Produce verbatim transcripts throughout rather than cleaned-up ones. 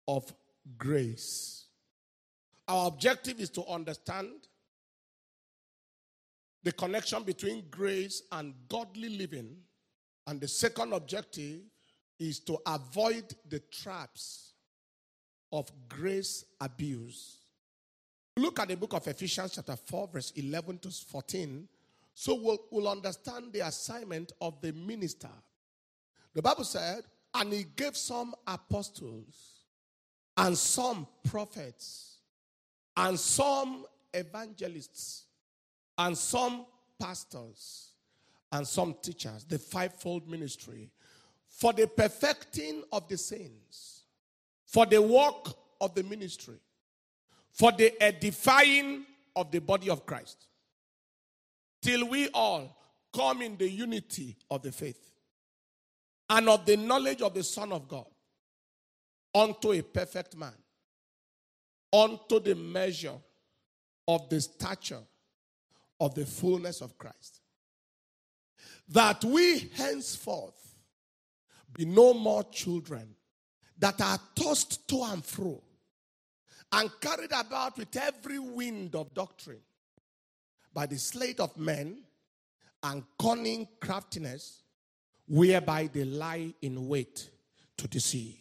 of grace. Our objective is to understand the connection between grace and godly living. And the second objective is to avoid the traps of grace abuse. Look at the book of Ephesians chapter four, verse eleven to fourteen. So we'll, we'll understand the assignment of the minister. The Bible said, and he gave some apostles, and some prophets, and some evangelists, and some pastors, and some teachers, the fivefold ministry, for the perfecting of the saints, for the work of the ministry, for the edifying of the body of Christ, till we all come in the unity of the faith and of the knowledge of the Son of God, unto a perfect man, unto the measure of the stature of the fullness of Christ, that we henceforth be no more children that are tossed to and fro and carried about with every wind of doctrine by the sleight of men and cunning craftiness, whereby they lie in wait to deceive.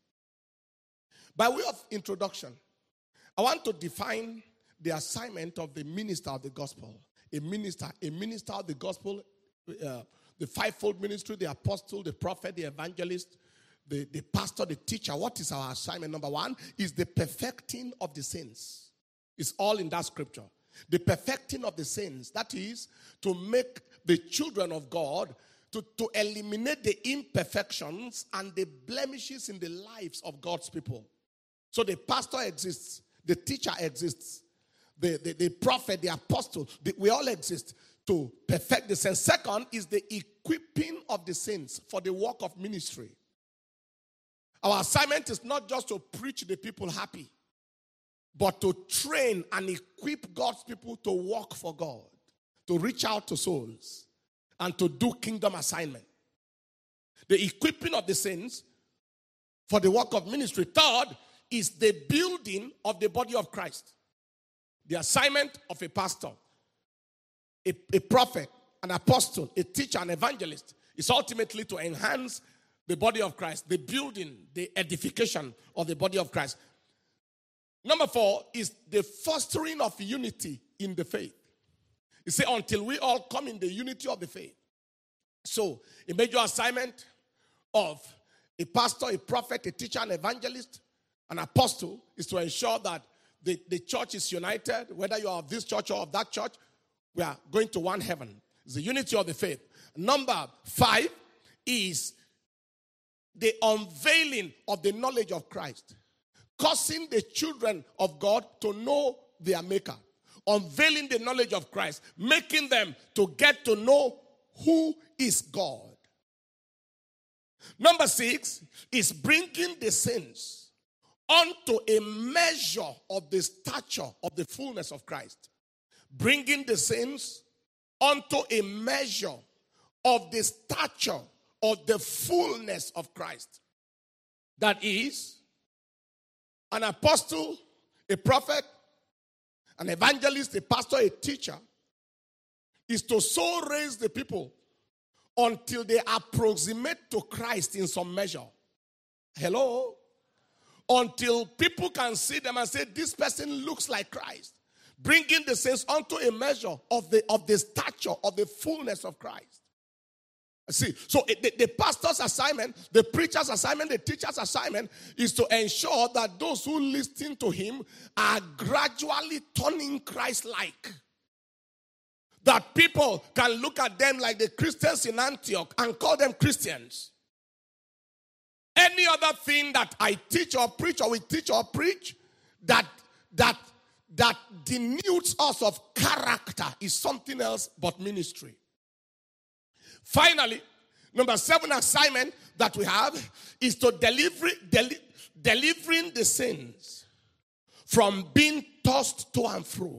By way of introduction, I want to define the assignment of the minister of the gospel. A minister, a minister of the gospel, uh, the fivefold ministry, the apostle, the prophet, the evangelist, the, the pastor, the teacher. What is our assignment? Number one is the perfecting of the saints. It's all in that scripture. The perfecting of the saints. That is to make the children of God, to, to eliminate the imperfections and the blemishes in the lives of God's people. So the pastor exists. The teacher exists. The, the, the prophet, the apostle, the, we all exist to perfect the saints. Second is the equipping of the saints for the work of ministry. Our assignment is not just to preach the people happy, but to train and equip God's people to work for God, to reach out to souls, and to do kingdom assignment. The equipping of the saints for the work of ministry. Third is the building of the body of Christ. The assignment of a pastor, a, a prophet, an apostle, a teacher, an evangelist is ultimately to enhance the body of Christ, the building, the edification of the body of Christ. Number four is the fostering of unity in the faith. You say, until we all come in the unity of the faith. So, a major assignment of a pastor, a prophet, a teacher, an evangelist, an apostle is to ensure that the, the church is united. Whether you are of this church or of that church, we are going to one heaven. It's the unity of the faith. Number five is the unveiling of the knowledge of Christ, causing the children of God to know their maker, unveiling the knowledge of Christ, making them to get to know who is God. Number six is bringing the saints unto a measure of the stature of the fullness of Christ. Bringing the saints unto a measure of the stature of the fullness of Christ. That is, an apostle, a prophet, an evangelist, a pastor, a teacher, is to so raise the people until they approximate to Christ in some measure. Hello? Until people can see them and say, this person looks like Christ. Bringing the saints unto a measure of the, of the stature of the fullness of Christ. See, so the, the pastor's assignment, the preacher's assignment, the teacher's assignment is to ensure that those who listen to him are gradually turning Christ-like. That people can look at them like the Christians in Antioch and call them Christians. Any other thing that I teach or preach or we teach or preach that, that, that denudes us of character is something else but ministry. Finally, number seven assignment that we have is to deliver, deli- delivering the saints from being tossed to and fro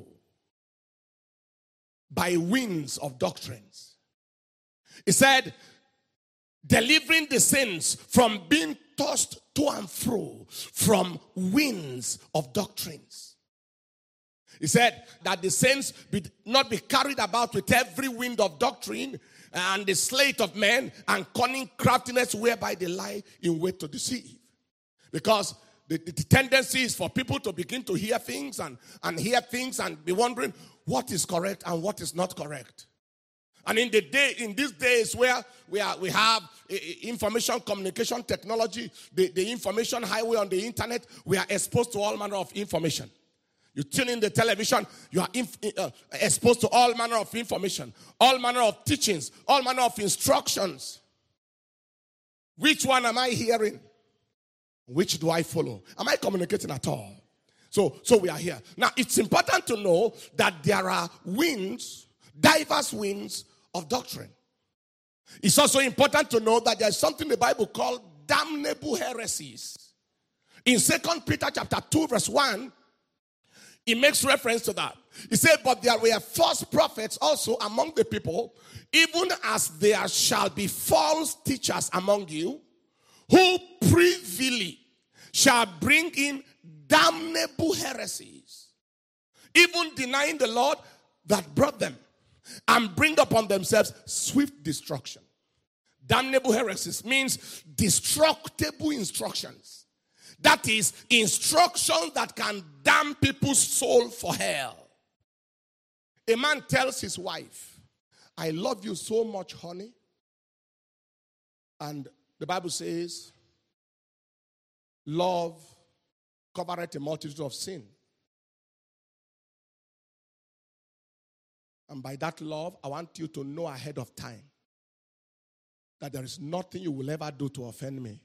by winds of doctrines. He said, delivering the saints from being tossed to and fro from winds of doctrines. He said that the saints be not be carried about with every wind of doctrine and the sleight of men and cunning craftiness whereby they lie in wait to deceive. Because the, the tendency is for people to begin to hear things and, and hear things and be wondering what is correct and what is not correct. And in the day, in these days where we are, we have information communication technology, the, the information highway on the internet, we are exposed to all manner of information. You tune in the television, you are inf- uh, exposed to all manner of information, all manner of teachings, all manner of instructions. Which one am I hearing? Which do I follow? Am I communicating at all? So, so we are here. Now, it's important to know that there are winds, diverse winds of doctrine. It's also important to know that there's something the Bible called damnable heresies. In Second Peter chapter two, verse one, it makes reference to that. He said, but there were false prophets also among the people, even as there shall be false teachers among you, who privily shall bring in damnable heresies, even denying the Lord that brought them, and bring upon themselves swift destruction. Damnable heresies means destructible instructions. That is, instruction that can damn people's soul for hell. A man tells his wife, I love you so much, honey. And the Bible says, love covereth a multitude of sin. And by that love, I want you to know ahead of time that there is nothing you will ever do to offend me.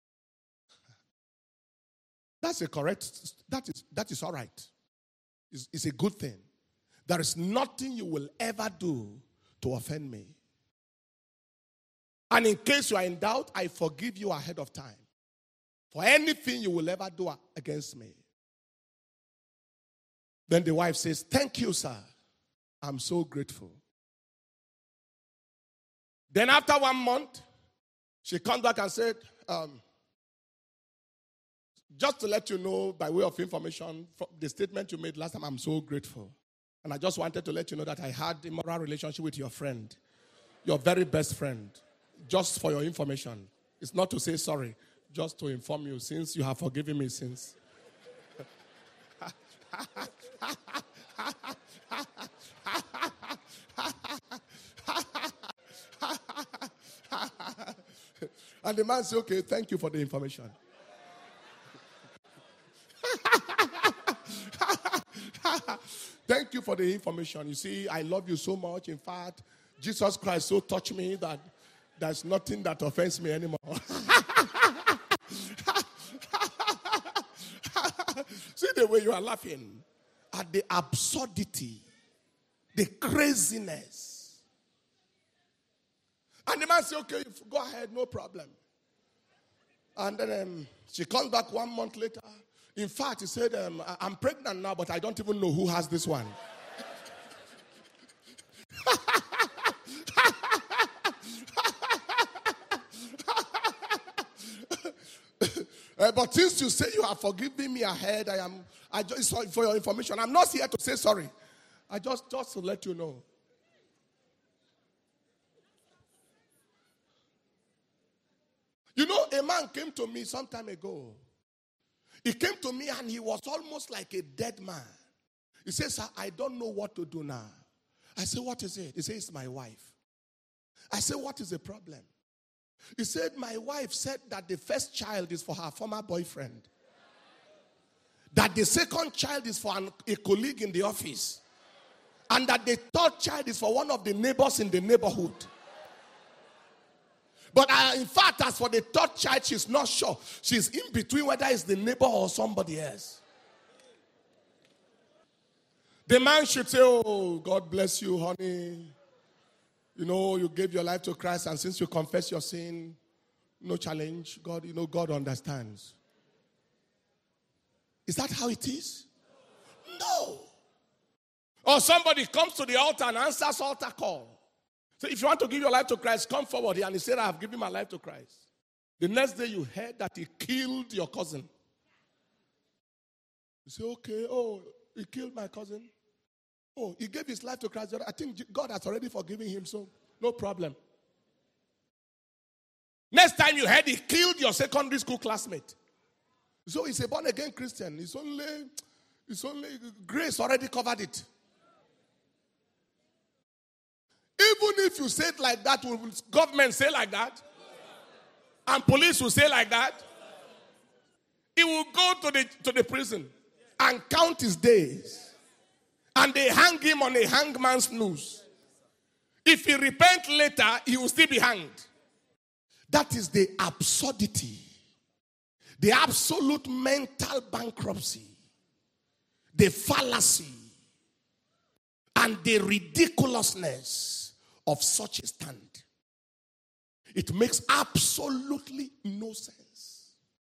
That's a correct, that is, that is all right. It's, it's a good thing. There is nothing you will ever do to offend me. And in case you are in doubt, I forgive you ahead of time for anything you will ever do against me. Then the wife says, thank you, sir. I'm so grateful. Then after one month, she comes back and said, um, just to let you know, by way of information, the statement you made last time, I'm so grateful. And I just wanted to let you know that I had a immoral relationship with your friend, your very best friend, just for your information. It's not to say sorry, just to inform you, since you have forgiven me since. And the man said, okay, thank you for the information. Thank you for the information. You see, I love you so much. In fact, Jesus Christ so touched me that there's nothing that offends me anymore. See the way you are laughing at the absurdity, the craziness. And the man said, okay, go ahead, no problem. And then um, she comes back one month later. In fact, he said, um, I'm pregnant now, but I don't even know who has this one. uh, but since you say you have forgiven me ahead, I am, I just, for your information, I'm not here to say sorry. I just, just to let you know. You know, a man came to me some time ago. He came to me and he was almost like a dead man. He says, sir, I don't know what to do now. I said, what is it? He says, it's my wife. I said, what is the problem? He said, my wife said that the first child is for her former boyfriend. That the second child is for an, a colleague in the office. And that the third child is for one of the neighbors in the neighborhood. But uh, in fact, as for the third child, she's not sure. She's in between whether it's the neighbor or somebody else. The man should say, oh, God bless you, honey. You know, you gave your life to Christ, and since you confess your sin, no challenge. God, you know, God understands. Is that how it is? No. Or somebody comes to the altar and answers altar call. So if you want to give your life to Christ, come forward here. And he said, I have given my life to Christ. The next day you heard that he killed your cousin. You say, okay, oh, he killed my cousin. Oh, he gave his life to Christ. I think God has already forgiven him, so no problem. Next time you heard he killed your secondary school classmate. So he's a born-again Christian. It's only, it's only grace already covered it. Even if you say it like that, will government say like that? And police will say like that? He will go to the, to the prison and count his days. And they hang him on a hangman's noose. If he repent later, he will still be hanged. That is the absurdity, the absolute mental bankruptcy, the fallacy, and the ridiculousness of such a stand. It makes absolutely no sense.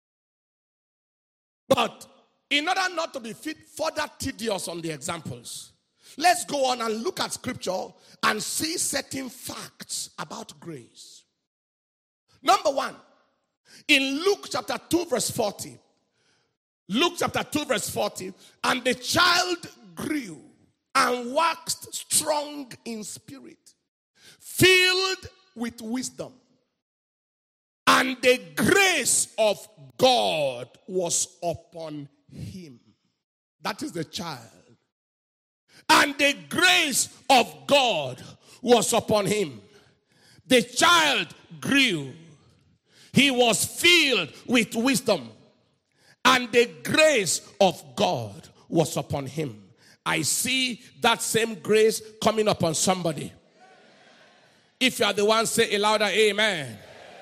But in order not to be fit, further tedious on the examples, let's go on and look at scripture and see certain facts about grace. Number one, in Luke chapter two verse forty, Luke chapter two verse forty, and the child grew and waxed strong in spirit, filled with wisdom, and the grace of God was upon him. That is the child. And the grace of God was upon him. The child grew. He was filled with wisdom. And the grace of God was upon him. I see that same grace coming upon somebody. If you are the one, say a louder amen.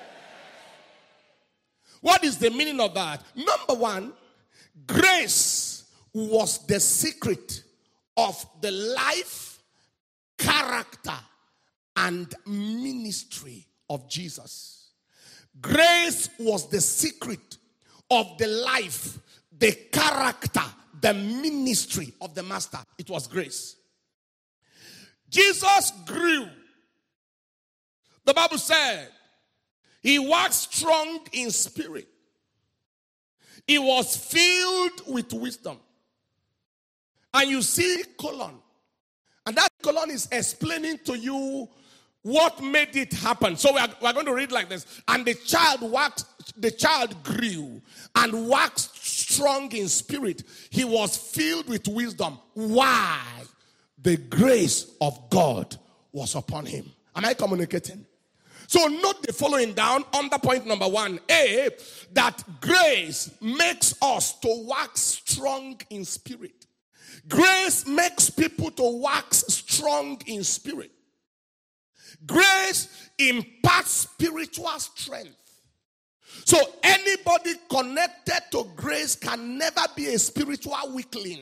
What is the meaning of that? Number one, grace was the secret of the life, character, and ministry of Jesus. Grace was the secret of the life, the character, the ministry of the Master. It was grace. Jesus grew. The Bible said he waxed strong in spirit. He was filled with wisdom. And you see colon. And that colon is explaining to you what made it happen. So we are, we are going to read like this. And the child waxed, the child grew and waxed strong in spirit. He was filled with wisdom. Why? The grace of God was upon him. Am I communicating? So note the following down under point number one. A, that grace makes us to wax strong in spirit. Grace makes people to wax strong in spirit. Grace imparts spiritual strength. So anybody connected to grace can never be a spiritual weakling.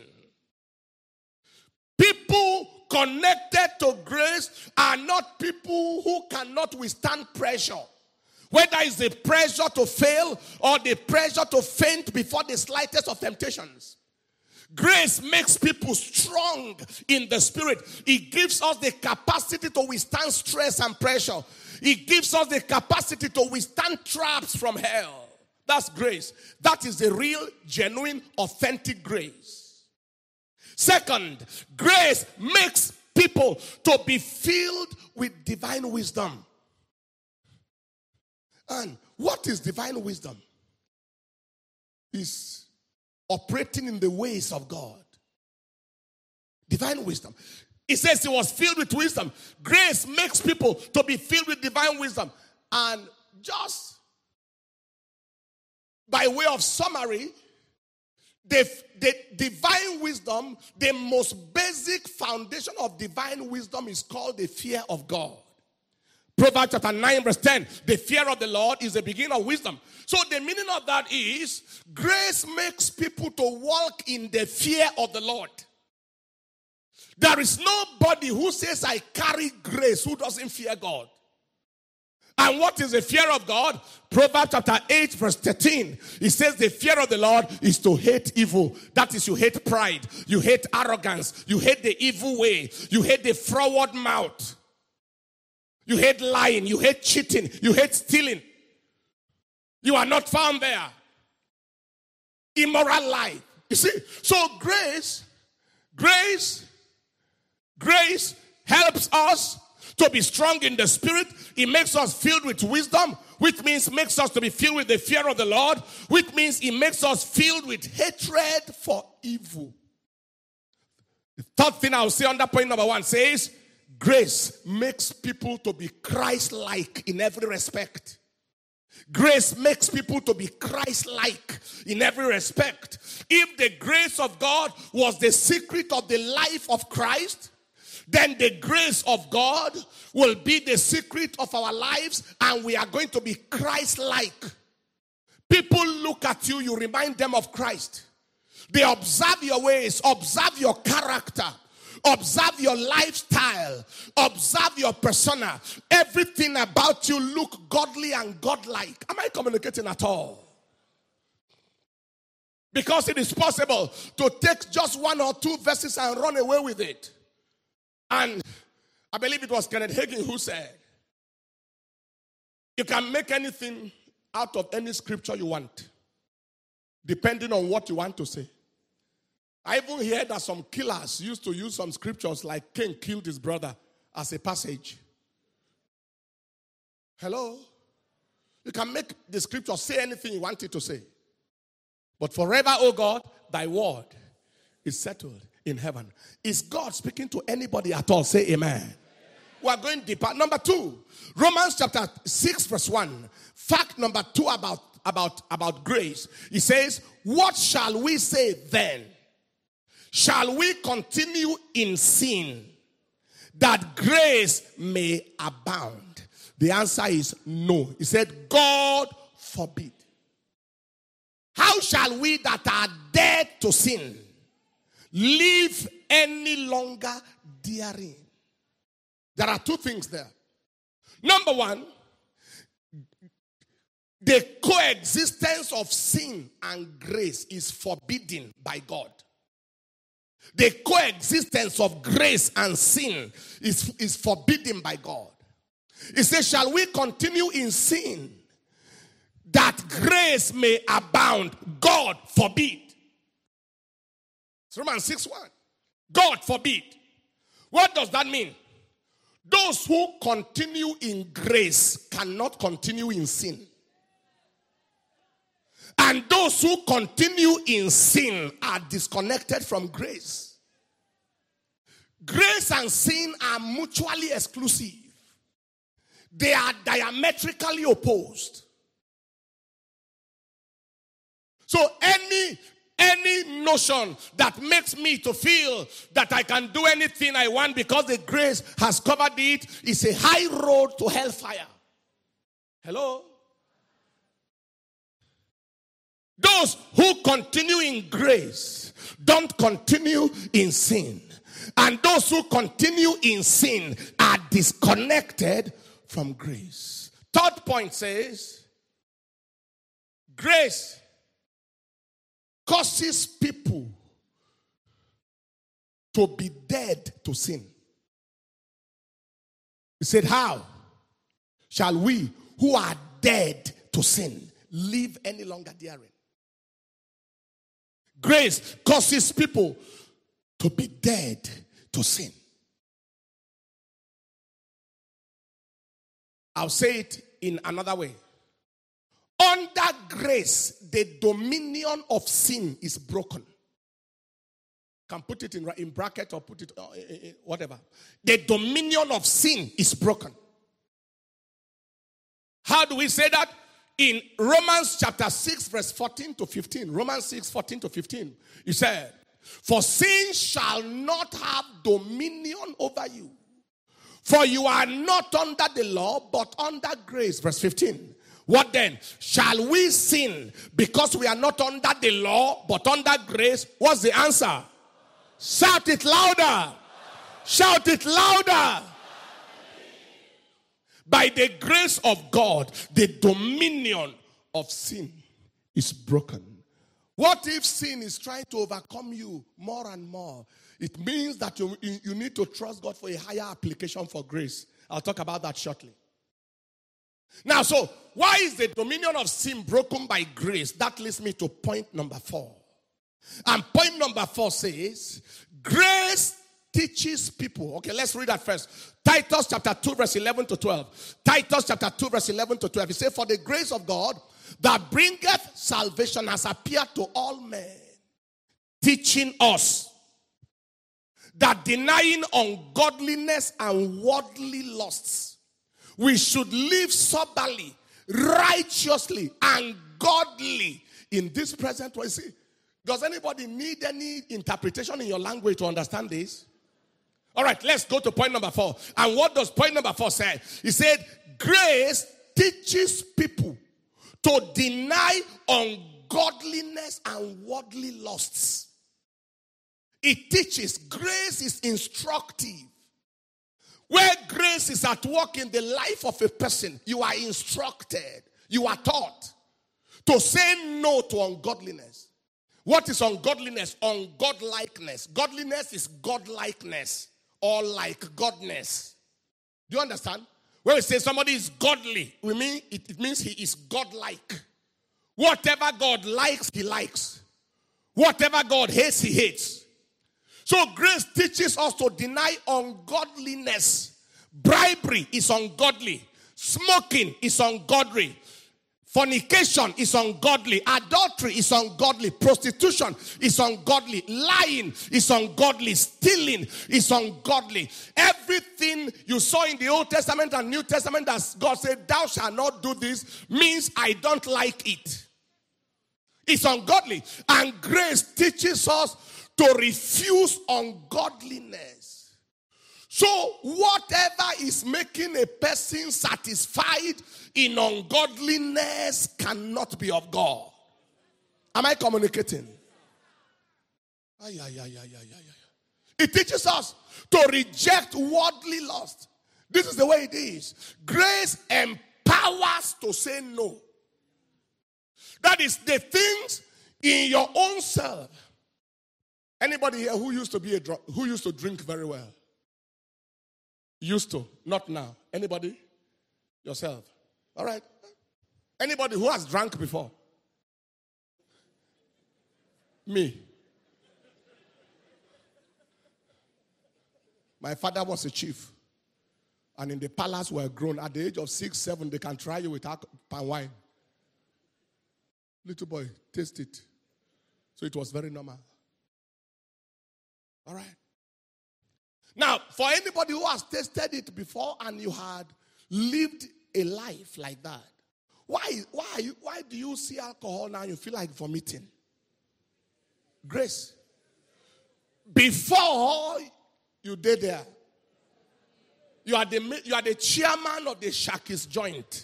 People connected to grace are not people who cannot withstand pressure. Whether it's the pressure to fail or the pressure to faint before the slightest of temptations. Grace makes people strong in the spirit. It gives us the capacity to withstand stress and pressure. It gives us the capacity to withstand traps from hell. That's grace. That is the real, genuine, authentic grace. Second, grace makes people to be filled with divine wisdom. And what is divine wisdom? Is operating in the ways of God. Divine wisdom. It says he was filled with wisdom. Grace makes people to be filled with divine wisdom. And just by way of summary, the, the divine wisdom, the most basic foundation of divine wisdom is called the fear of God. Proverbs chapter nine verse ten, the fear of the Lord is the beginning of wisdom. So the meaning of that is, grace makes people to walk in the fear of the Lord. There is nobody who says, I carry grace, who doesn't fear God. And what is the fear of God? Proverbs chapter eight verse thirteen. It says the fear of the Lord is to hate evil. That is, you hate pride, you hate arrogance, you hate the evil way, you hate the froward mouth. You hate lying. You hate cheating. You hate stealing. You are not found there. Immoral life. You see, so grace, grace, grace helps us to be strong in the spirit. It makes us filled with wisdom, which means makes us to be filled with the fear of the Lord, which means it makes us filled with hatred for evil. The third thing I'll say under point number one says, grace makes people to be Christ-like in every respect. Grace makes people to be Christ-like in every respect. If the grace of God was the secret of the life of Christ, then the grace of God will be the secret of our lives, and we are going to be Christ-like. People look at you, you remind them of Christ. They observe your ways, observe your character, observe your lifestyle, observe your persona. Everything about you look godly and godlike. Am I communicating at all? Because it is possible to take just one or two verses and run away with it. And I believe it was Kenneth Hagin who said, you can make anything out of any scripture you want, depending on what you want to say. I even heard that some killers used to use some scriptures like Cain killed his brother as a passage. Hello? You can make the scripture say anything you want it to say. But forever, O God, thy word is settled in heaven. Is God speaking to anybody at all? Say amen. Amen. We are going deeper. Number two, Romans chapter six verse one. Fact number two about, about, about grace. He says, what shall we say then? Shall we continue in sin that grace may abound? The answer is no. He said, God forbid. How shall we that are dead to sin live any longer therein? There are two things there. Number one, the coexistence of sin and grace is forbidden by God. The coexistence of grace and sin is, is forbidden by God. He says, shall we continue in sin that grace may abound? God forbid. It's Romans six one. God forbid. What does that mean? Those who continue in grace cannot continue in sin. And those who continue in sin are disconnected from grace. Grace and sin are mutually exclusive. They are diametrically opposed. So any, any notion that makes me to feel that I can do anything I want because the grace has covered it is a high road to hellfire. Hello? Those who continue in grace don't continue in sin. And those who continue in sin are disconnected from grace. Third point says, grace causes people to be dead to sin. He said, how shall we who are dead to sin live any longer therein? Grace causes people to be dead to sin. I'll say it in another way. Under grace, the dominion of sin is broken. Can put it in, in bracket or put it uh, whatever. The dominion of sin is broken. How do we say that? In Romans chapter six verse fourteen to fifteen. Romans six fourteen to fifteen. He said, for sin shall not have dominion over you. For you are not under the law, but under grace. Verse fifteen. What then? Shall we sin because we are not under the law, but under grace? What's the answer? Shout it louder. Shout it louder. By the grace of God, the dominion of sin is broken. What if sin is trying to overcome you more and more? It means that you, you need to trust God for a higher application for grace. I'll talk about that shortly. Now, so why is the dominion of sin broken by grace? That leads me to point number four. And point number four says, grace teaches people. Okay, let's read that first. Titus chapter two, verse eleven to twelve. Titus chapter two, verse eleven to twelve. He says, for the grace of God that bringeth salvation has appeared to all men, teaching us that denying ungodliness and worldly lusts, we should live soberly, righteously, and godly in this present world. See, does anybody need any interpretation in your language to understand this? All right, let's go to point number four. And what does point number four say? He said, grace teaches people to deny ungodliness and worldly lusts. It teaches. Grace is instructive. Where grace is at work in the life of a person, you are instructed, you are taught to say no to ungodliness. What is ungodliness? Ungodlikeness. Godliness is godlikeness or like godness. Do you understand? When we say somebody is godly, we mean it, it means he is godlike. Whatever God likes, he likes. Whatever God hates, he hates. So grace teaches us to deny ungodliness. Bribery is ungodly. Smoking is ungodly. Fornication is ungodly. Adultery is ungodly. Prostitution is ungodly. Lying is ungodly. Stealing is ungodly. Everything you saw in the Old Testament and New Testament that God said, thou shalt not do this, means I don't like it. It's ungodly. And grace teaches us to refuse ungodliness. So whatever is making a person satisfied in ungodliness cannot be of God. Am I communicating? Ay, ay, ay, ay, ay, ay, ay. It teaches us to reject worldly lust. This is the way it is. Grace empowers to say no. That is the things in your own self. Anybody here who used to be a drunk, who used to drink very well? Used to, not now. Anybody? Yourself. All right. Anybody who has drunk before? Me. My father was a chief. And in the palace we were grown. At the age of six, seven, they can try you with palm wine. Little boy, taste it. So it was very normal. All right. Now, for anybody who has tasted it before and you had lived a life like that, why, why, are you, why do you see alcohol now and you feel like vomiting? Grace. Before you did there, you are the, you are the chairman of the Shakis joint.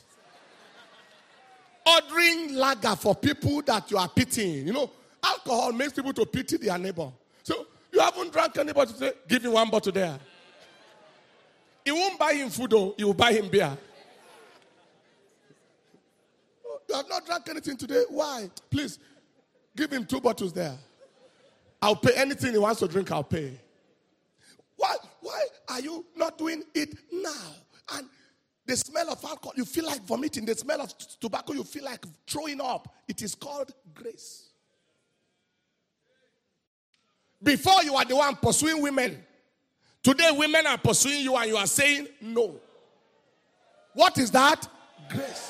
Ordering lager for people that you are pitying. You know, alcohol makes people to pity their neighbor. So, you haven't drank anybody today? Give him one bottle there. He won't buy him food though. He will buy him beer. You have not drank anything today? Why? Please, give him two bottles there. I'll pay anything he wants to drink, I'll pay. Why, why are you not doing it now? And the smell of alcohol, you feel like vomiting. The smell of tobacco, you feel like throwing up. It is called grace. Before you are the one pursuing women. Today women are pursuing you and you are saying no. What is that? Grace.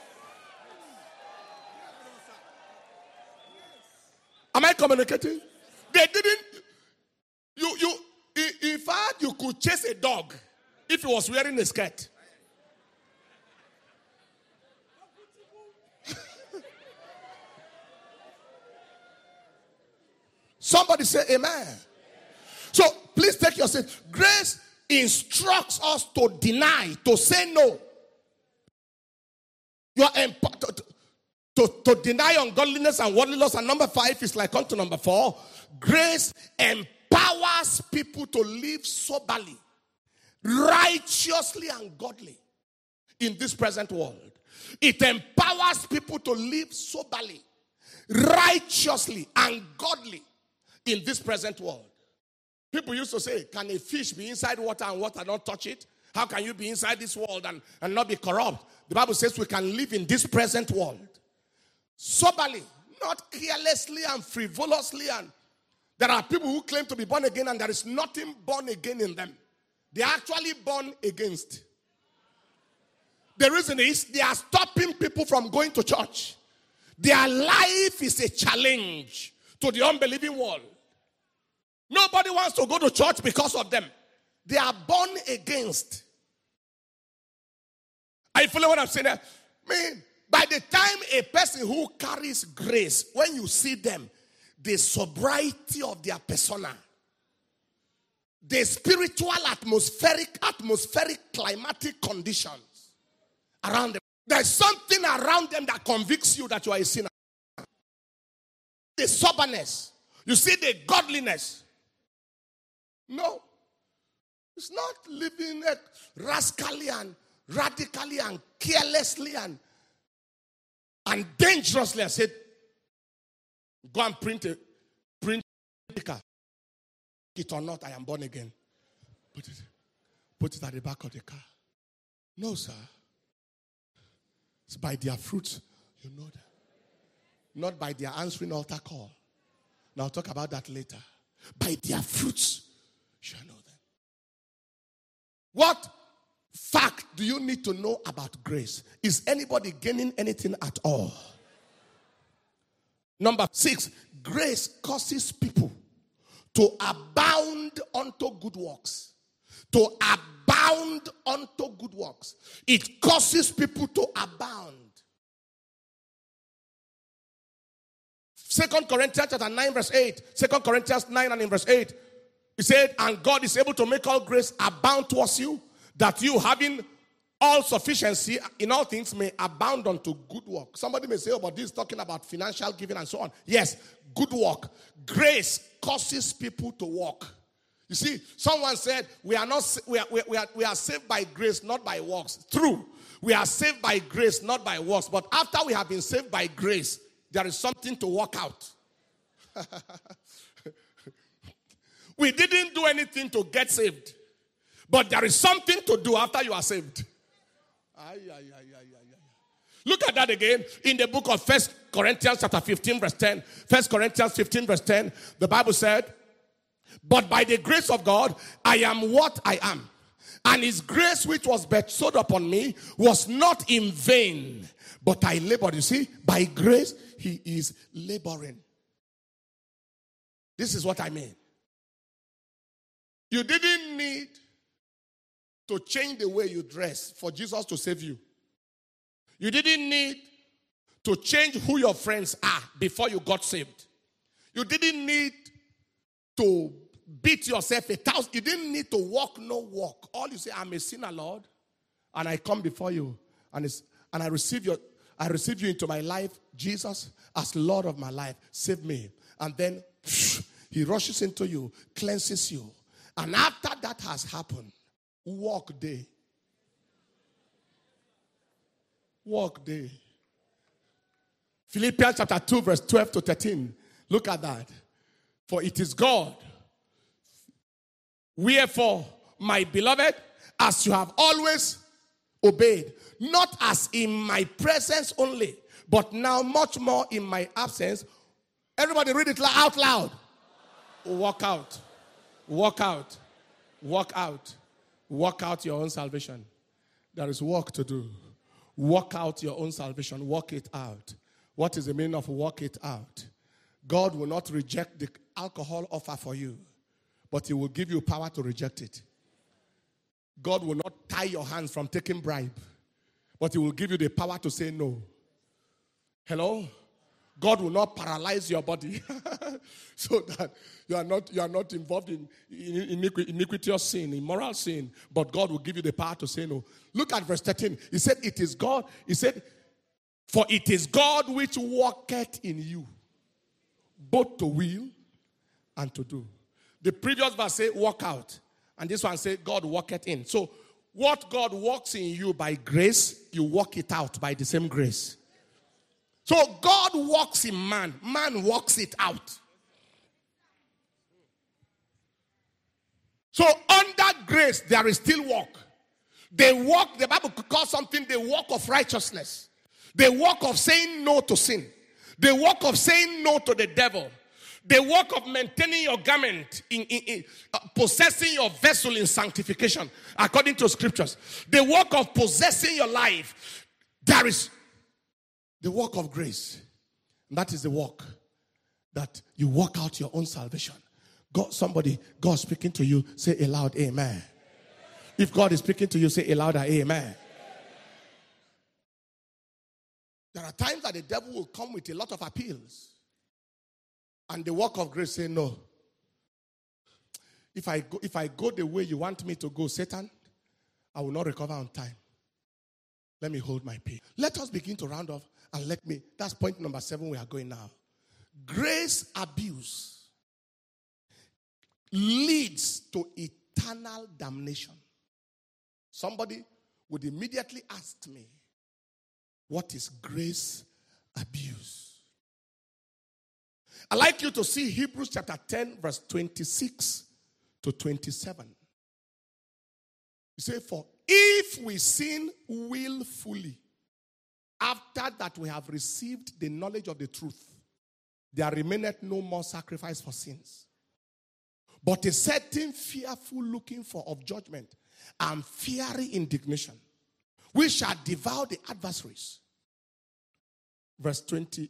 Am I communicating? They didn't. You, you, in fact, you could chase a dog if he was wearing a skirt. Somebody say amen. So please take your seat. Grace instructs us to deny, to say no. You are emp- to, to, to deny ungodliness and worldliness. And number five is like on to number four. Grace empowers people to live soberly, righteously, and godly in this present world. It empowers people to live soberly, righteously, and godly in this present world. People used to say, can a fish be inside water and water not touch it? How can you be inside this world and, and not be corrupt? The Bible says we can live in this present world soberly, not carelessly and frivolously. And there are people who claim to be born again and there is nothing born again in them. They are actually born against. The reason is they are stopping people from going to church. Their life is a challenge to the unbelieving world. Nobody wants to go to church because of them. They are born against. Are you following what I'm saying? I mean, by the time a person who carries grace, when you see them, the sobriety of their persona, the spiritual atmospheric, atmospheric climatic conditions around them, there's something around them that convicts you that you are a sinner. The soberness, you see the godliness. No, it's not living like rascally and radically and carelessly and, and dangerously. I said, go and print a print a sticker. It or not, I am born again. Put it, put it at the back of the car. No, sir. It's by their fruits, you know that. Not by their answering altar call. Now I'll talk about that later. By their fruits, you shall know them. What fact do you need to know about grace? Is anybody gaining anything at all? Number six, grace causes people to abound unto good works. To abound unto good works. It causes people to abound. Second Corinthians chapter nine verse eight. Second Corinthians nine and in verse eight. He said, and God is able to make all grace abound towards you, that you having all sufficiency in all things may abound unto good work. Somebody may say, oh, but this is talking about financial giving and so on. Yes, good work. Grace causes people to walk. You see, someone said, we are not we are, we are, we are saved by grace, not by works. True. We are saved by grace, not by works. But after we have been saved by grace, there is something to work out. We didn't do anything to get saved. But there is something to do after you are saved. Ay, ay, ay, ay, ay, ay. Look at that again in the book of First Corinthians chapter fifteen verse ten. First Corinthians fifteen verse ten. The Bible said, but by the grace of God, I am what I am. And his grace which was bestowed upon me was not in vain, but I labored. You see, by grace, he is laboring. This is what I mean. You didn't need to change the way you dress for Jesus to save you. You didn't need to change who your friends are before you got saved. You didn't need to beat yourself a thousand. You didn't need to walk no walk. All you say, I'm a sinner, Lord, and I come before you, and it's, and I receive your, I receive you into my life, Jesus, as Lord of my life. Save me, and then phew, he rushes into you, cleanses you, and after that has happened, walk day. Walk day. Philippians chapter two, verse twelve to thirteen. Look at that. For it is God. Wherefore, my beloved, as you have always obeyed, not as in my presence only, but now much more in my absence. Everybody read it out loud. Walk out. Walk out. Walk out. Walk out your own salvation. There is work to do. Walk out your own salvation. Walk it out. What is the meaning of walk it out? God will not reject the alcohol offer for you, but he will give you power to reject it. God will not tie your hands from taking bribe, but he will give you the power to say no. Hello? God will not paralyze your body so that you are not, you are not involved in iniquitous sin, immoral sin, but God will give you the power to say no. Look at verse thirteen. He said, it is God. He said, for it is God which worketh in you, both to will and to do. The previous verse say walk out, and this one say God worketh in. So what God works in you by grace, you work it out by the same grace. So God works in man. Man works it out. So under grace, there is still work. They walk, the Bible could call something the walk of righteousness. The walk of saying no to sin. The walk of saying no to the devil. The work of maintaining your garment, in, in, in uh, possessing your vessel in sanctification, according to scriptures. The work of possessing your life. There is the work of grace. And that is the work that you work out your own salvation. God, somebody, God speaking to you, say aloud, amen. If God is speaking to you, say aloud, amen. There are times that the devil will come with a lot of appeals. And the work of grace say, no. If I go, if I go the way you want me to go, Satan, I will not recover on time. Let me hold my peace. Let us begin to round off and let me, that's point number seven we are going now. Grace abuse leads to eternal damnation. Somebody would immediately ask me, what is grace abuse? I'd like you to see Hebrews chapter ten, verse twenty-six to twenty-seven. You say, for if we sin willfully, after that we have received the knowledge of the truth, there remaineth no more sacrifice for sins, but a certain fearful looking for of judgment and fiery indignation, we shall devour the adversaries. Verse twenty.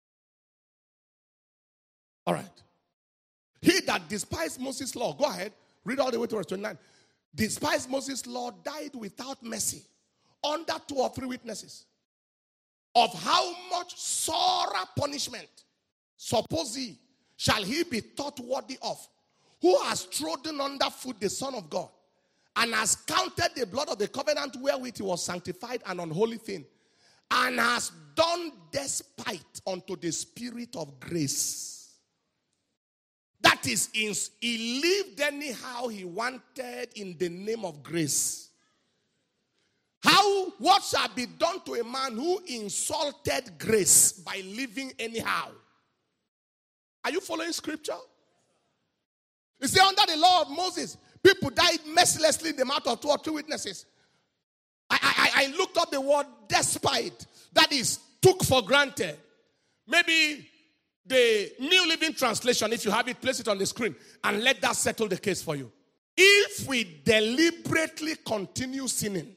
All right. He that despised Moses' law, go ahead, read all the way to verse twenty-nine. Despised Moses' law, died without mercy, under two or three witnesses. Of how much sorer punishment, suppose ye, shall he be thought worthy of, who has trodden under foot the Son of God, and has counted the blood of the covenant wherewith he was sanctified an unholy thing, and has done despite unto the Spirit of grace. That is, he lived anyhow he wanted in the name of grace. How, what shall be done to a man who insulted grace by living anyhow? Are you following scripture? You see, under the law of Moses, people died mercilessly in the mouth of two or three witnesses. I, I, I looked up the word despite. That is, took for granted. Maybe the New Living Translation, if you have it, place it on the screen and let that settle the case for you. If we deliberately continue sinning,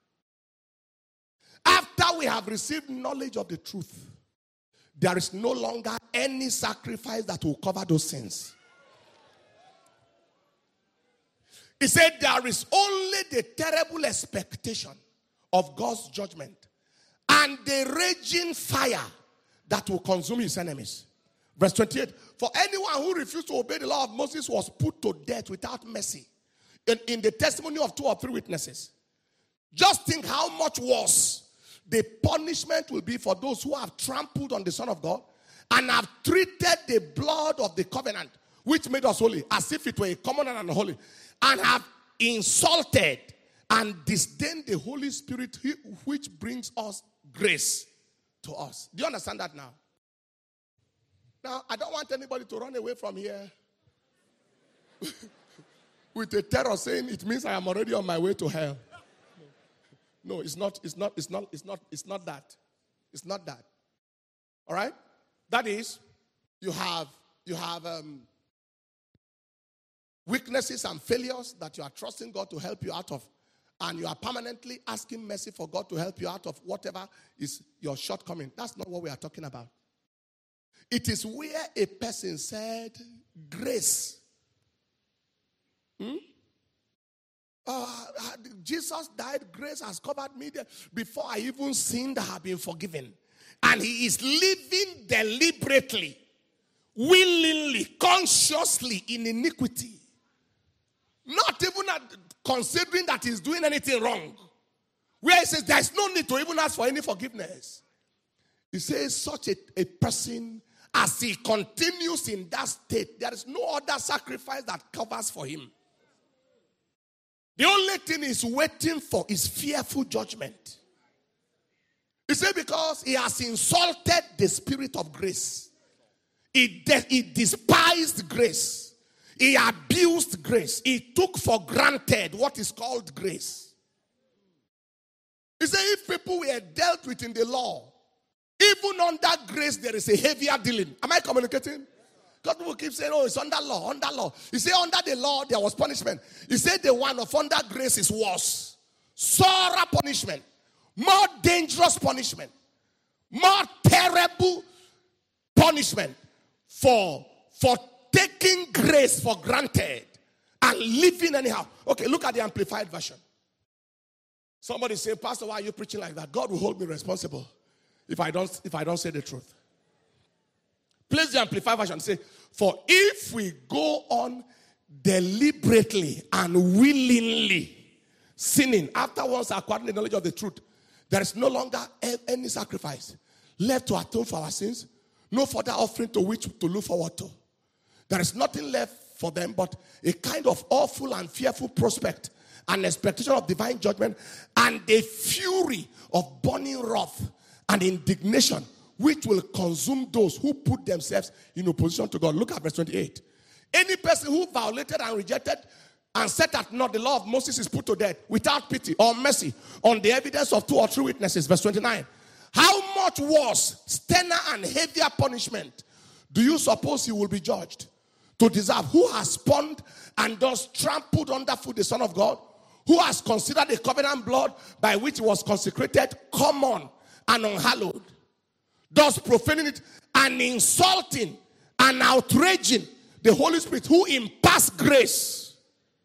after we have received knowledge of the truth, there is no longer any sacrifice that will cover those sins. He said there is only the terrible expectation of God's judgment and the raging fire that will consume his enemies. Verse twenty-eight, for anyone who refused to obey the law of Moses was put to death without mercy in, in the testimony of two or three witnesses. Just think how much worse the punishment will be for those who have trampled on the Son of God and have treated the blood of the covenant, which made us holy, as if it were a common and unholy, and have insulted and disdained the Holy Spirit, which brings us grace to us. Do you understand that now? Now, I don't want anybody to run away from here with a terror saying it means I am already on my way to hell. No, it's not, it's not, it's not, it's not, it's not that. It's not that. All right? That is, you have, you have um, weaknesses and failures that you are trusting God to help you out of. And you are permanently asking mercy for God to help you out of whatever is your shortcoming. That's not what we are talking about. It is where a person said, grace. Hmm? Uh, Jesus died, grace has covered me. Before I even sinned, I have been forgiven. And he is living deliberately, willingly, consciously in iniquity. Not even at, considering that he's doing anything wrong. Where he says there's no need to even ask for any forgiveness. He says such a, a person, as he continues in that state, there is no other sacrifice that covers for him. The only thing he's waiting for is fearful judgment. He said because he has insulted the Spirit of grace. He, de- he despised grace. He abused grace. He took for granted what is called grace. He said, if people were dealt with in the law, even under grace, there is a heavier dealing. Am I communicating? Because people keep saying, oh, it's under law, under law. He said, under the law, there was punishment. He said, the one of under grace is worse. Sorer punishment. More dangerous punishment. More terrible punishment for, for taking grace for granted and living anyhow. Okay, look at the Amplified Version. Somebody say, Pastor, why are you preaching like that? God will hold me responsible if I don't, if I don't say the truth. Place the Amplified Version. Say, for if we go on deliberately and willingly sinning after once acquiring the knowledge of the truth, there is no longer any sacrifice left to atone for our sins, no further offering to which to look forward to. There is nothing left for them but a kind of awful and fearful prospect, an expectation of divine judgment, and a fury of burning wrath and indignation which will consume those who put themselves in opposition to God. Look at verse twenty-eight. Any person who violated and rejected and set at naught the law of Moses is put to death without pity or mercy on the evidence of two or three witnesses. Verse twenty-nine. How much worse, sterner and heavier punishment do you suppose he will be judged to deserve? Who has spurned and thus trampled underfoot the Son of God? Who has considered the covenant blood by which he was consecrated common and unhallowed, thus profaning it and insulting and outraging the Holy Spirit who imparts grace.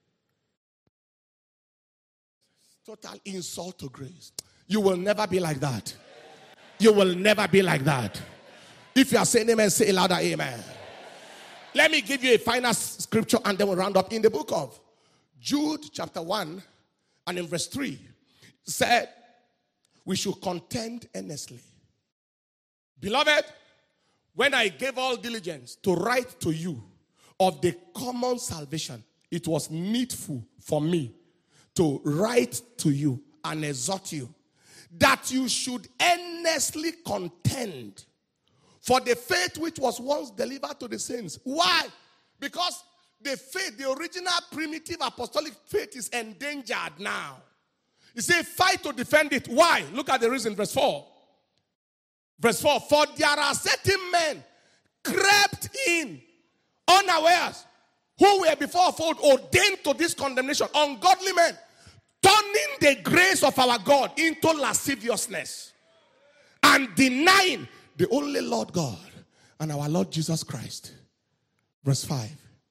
Total insult to grace. You will never be like that. You will never be like that. If you are saying amen, say louder amen. Let me give you a final scripture and then we'll round up. In the book of Jude chapter one and in verse three, said we should contend earnestly. Beloved, when I gave all diligence to write to you of the common salvation, it was needful for me to write to you and exhort you that you should earnestly contend for the faith which was once delivered to the saints. Why? Because the faith, the original primitive apostolic faith is endangered now. He said, fight to defend it. Why? Look at the reason, verse four. Verse four, for there are certain men crept in unawares, who were before of old ordained to this condemnation, ungodly men, turning the grace of our God into lasciviousness and denying the only Lord God and our Lord Jesus Christ. Verse five.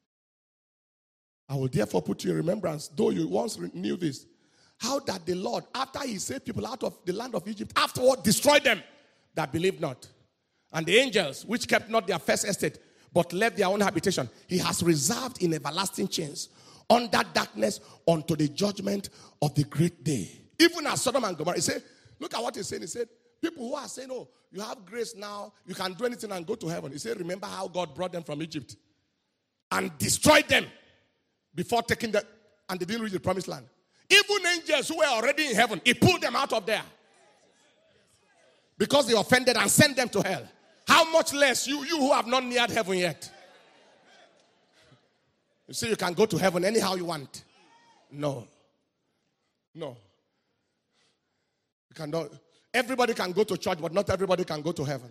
I will therefore put you in remembrance, though you once knew this, how that the Lord, after he saved people out of the land of Egypt, afterward destroyed them that believed not. And the angels, which kept not their first estate, but left their own habitation, he has reserved in everlasting chains under darkness unto the judgment of the great day. Even as Sodom and Gomorrah, he said, look at what he's saying. He said, people who are saying, oh, you have grace now, you can do anything and go to heaven. He said, remember how God brought them from Egypt and destroyed them before taking them, and they didn't reach the promised land. Even angels who were already in heaven, he pulled them out of there because they offended and sent them to hell. How much less you, you who have not neared heaven yet? You say you can go to heaven anyhow you want. No. No. You cannot. Everybody can go to church, but not everybody can go to heaven.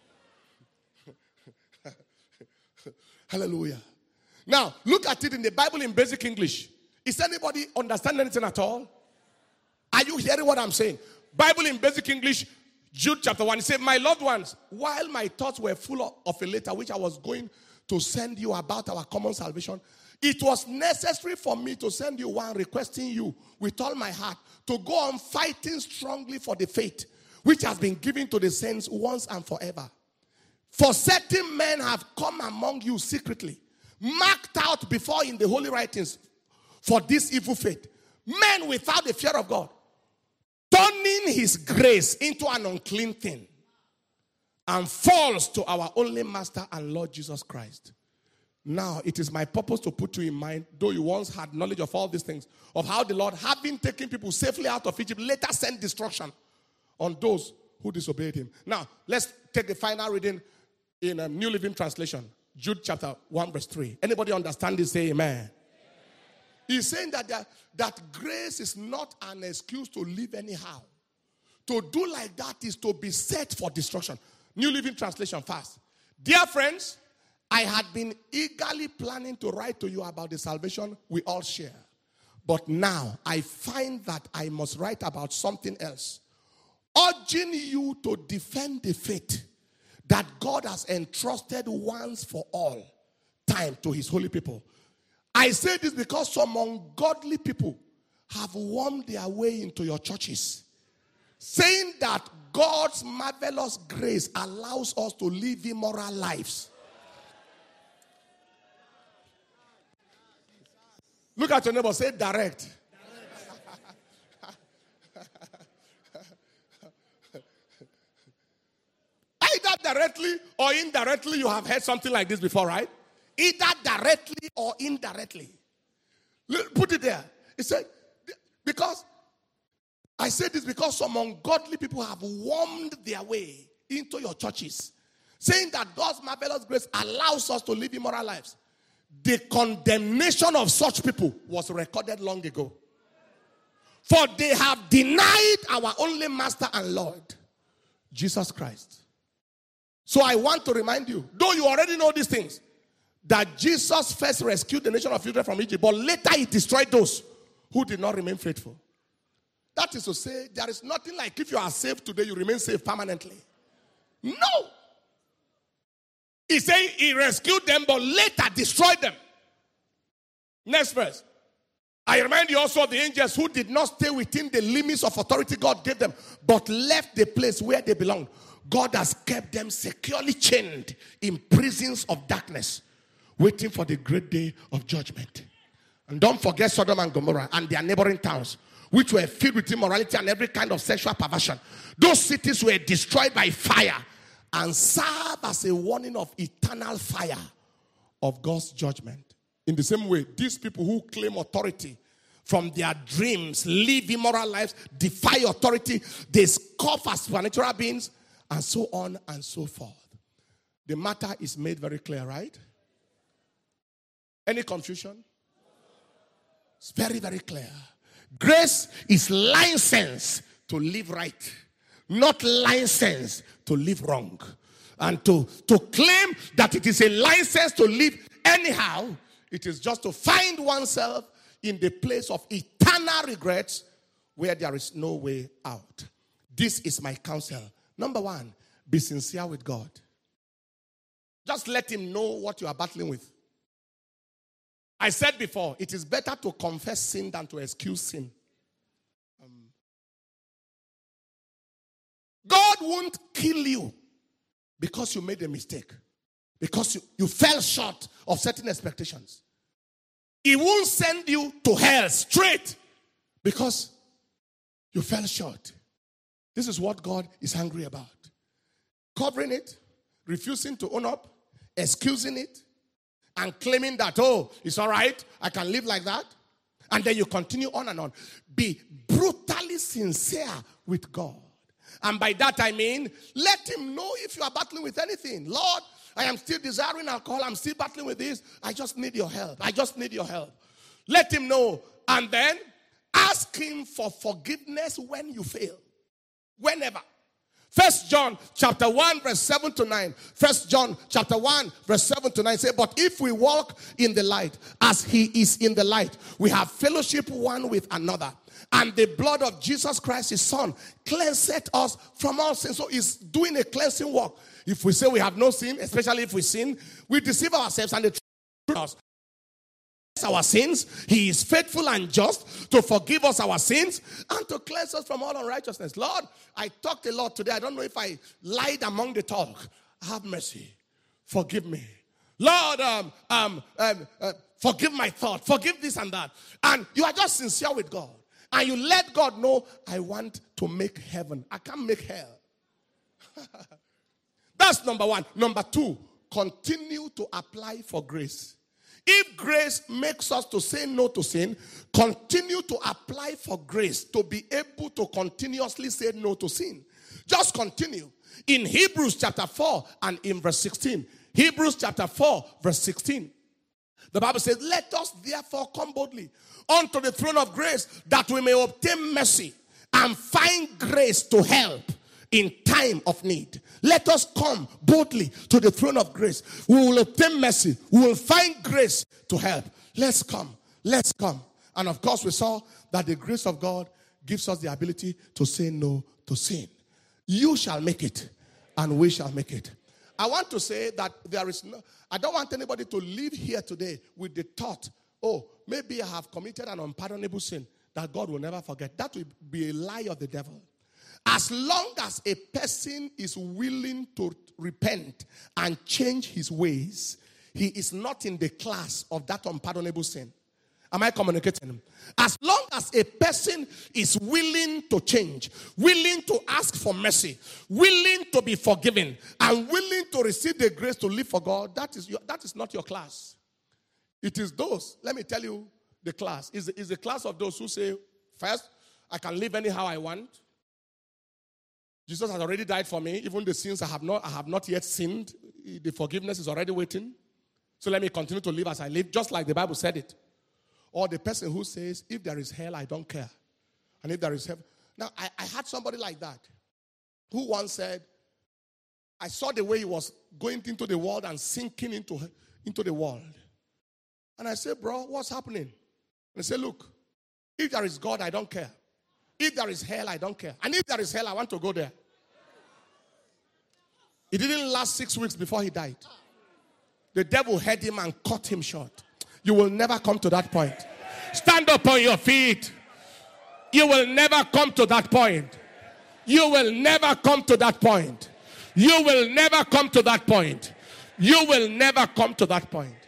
Hallelujah. Now, look at it in the Bible in basic English. Is anybody understand anything at all? Are you hearing what I'm saying? Bible in basic English, Jude chapter one, it said, my loved ones, while my thoughts were full of a letter which I was going to send you about our common salvation, it was necessary for me to send you one requesting you with all my heart to go on fighting strongly for the faith which has been given to the saints once and forever. For certain men have come among you secretly, marked out before in the holy writings for this evil faith, men without the fear of God, turning his grace into an unclean thing and false to our only Master and Lord Jesus Christ. Now, it is my purpose to put you in mind, though you once had knowledge of all these things, of how the Lord, having taken people safely out of Egypt, later sent destruction on those who disobeyed him. Now, let's take the final reading in a New Living Translation. Jude chapter one verse three. Anybody understand this? Say amen. Amen. He's saying that, that, that grace is not an excuse to live anyhow. To do like that is to be set for destruction. New Living Translation fast. Dear friends, I had been eagerly planning to write to you about the salvation we all share. But now I find that I must write about something else. Urging you to defend the faith that God has entrusted once for all time to his holy people. I say this because some ungodly people have wormed their way into your churches, saying that God's marvelous grace allows us to live immoral lives. Look at your neighbor, say direct. Either directly or indirectly, you have heard something like this before, right? Either directly or indirectly. Put it there. It said, because, I say this because some ungodly people have wormed their way into your churches, saying that God's marvelous grace allows us to live immoral lives. The condemnation of such people was recorded long ago. For they have denied our only Master and Lord, Jesus Christ. So I want to remind you, though you already know these things, that Jesus first rescued the nation of Israel from Egypt, but later he destroyed those who did not remain faithful. That is to say, there is nothing like if you are saved today, you remain safe permanently. No. He said he rescued them, but later destroyed them. Next verse. I remind you also of the angels who did not stay within the limits of authority God gave them, but left the place where they belonged. God has kept them securely chained in prisons of darkness, waiting for the great day of judgment. And don't forget Sodom and Gomorrah and their neighboring towns, which were filled with immorality and every kind of sexual perversion. Those cities were destroyed by fire and serve as a warning of eternal fire of God's judgment. In the same way, these people who claim authority from their dreams, live immoral lives, defy authority, they scoff at supernatural beings, and so on and so forth. The matter is made very clear, right? Any confusion? It's very, very clear. Grace is license to live right, not license to live wrong. And to, to claim that it is a license to live anyhow, it is just to find oneself in the place of eternal regrets where there is no way out. This is my counsel. Number one, be sincere with God. Just let him know what you are battling with. I said before, it is better to confess sin than to excuse sin. Um, God won't kill you because you made a mistake, because you, you fell short of certain expectations. He won't send you to hell straight because you fell short. This is what God is angry about. Covering it, refusing to own up, excusing it, and claiming that, oh, it's all right, I can live like that. And then you continue on and on. Be brutally sincere with God. And by that I mean, let him know if you are battling with anything. Lord, I am still desiring alcohol. I'm still battling with this. I just need your help. I just need your help. Let him know. And then ask him for forgiveness when you fail. Whenever. First John chapter one verse seven to nine. First John chapter one verse seven to nine say, but if we walk in the light as he is in the light, we have fellowship one with another. And the blood of Jesus Christ, his son, cleanseth us from all sin. So he's doing a cleansing work. If we say we have no sin, especially if we sin, we deceive ourselves and the truth us. Our sins, he is faithful and just to forgive us our sins and to cleanse us from all unrighteousness. Lord, I talked a lot today. I don't know if I lied among the talk. Have mercy. Forgive me. Lord, um, um, um, uh, forgive my thought. Forgive this and that. And you are just sincere with God. And you let God know, I want to make heaven. I can't make hell. That's number one. Number two, continue to apply for grace. If grace makes us to say no to sin, continue to apply for grace to be able to continuously say no to sin. Just continue. In Hebrews chapter four and in verse sixteen. Hebrews chapter four verse sixteen. The Bible says, let us therefore come boldly unto the throne of grace that we may obtain mercy and find grace to help in time of need. Let us come boldly to the throne of grace. We will obtain mercy. We will find grace to help. Let's come. Let's come. And of course, we saw that the grace of God gives us the ability to say no to sin. You shall make it, and we shall make it. I want to say that there is no, I don't want anybody to leave here today with the thought, oh, maybe I have committed an unpardonable sin that God will never forget. That will be a lie of the devil. As long as a person is willing to repent and change his ways, he is not in the class of that unpardonable sin. Am I communicating? As long as a person is willing to change, willing to ask for mercy, willing to be forgiven, and willing to receive the grace to live for God, that is your, that is not your class. It is those, let me tell you the class. Is is the class of those who say, first, I can live anyhow I want. Jesus has already died for me. Even the sins I have not, I have not yet sinned, the forgiveness is already waiting. So let me continue to live as I live, just like the Bible said it. Or the person who says, if there is hell, I don't care. And if there is heaven. Now, I, I had somebody like that who once said, I saw the way he was going into the world and sinking into, into the world. And I said, bro, what's happening? And he said, look, if there is God, I don't care. If there is hell, I don't care. And if there is hell, I want to go there. It didn't last six weeks before he died. The devil heard him and cut him short. You will never come to that point. Stand up on your feet. You will never come to that point. You will never come to that point. You will never come to that point. You will never come to that point.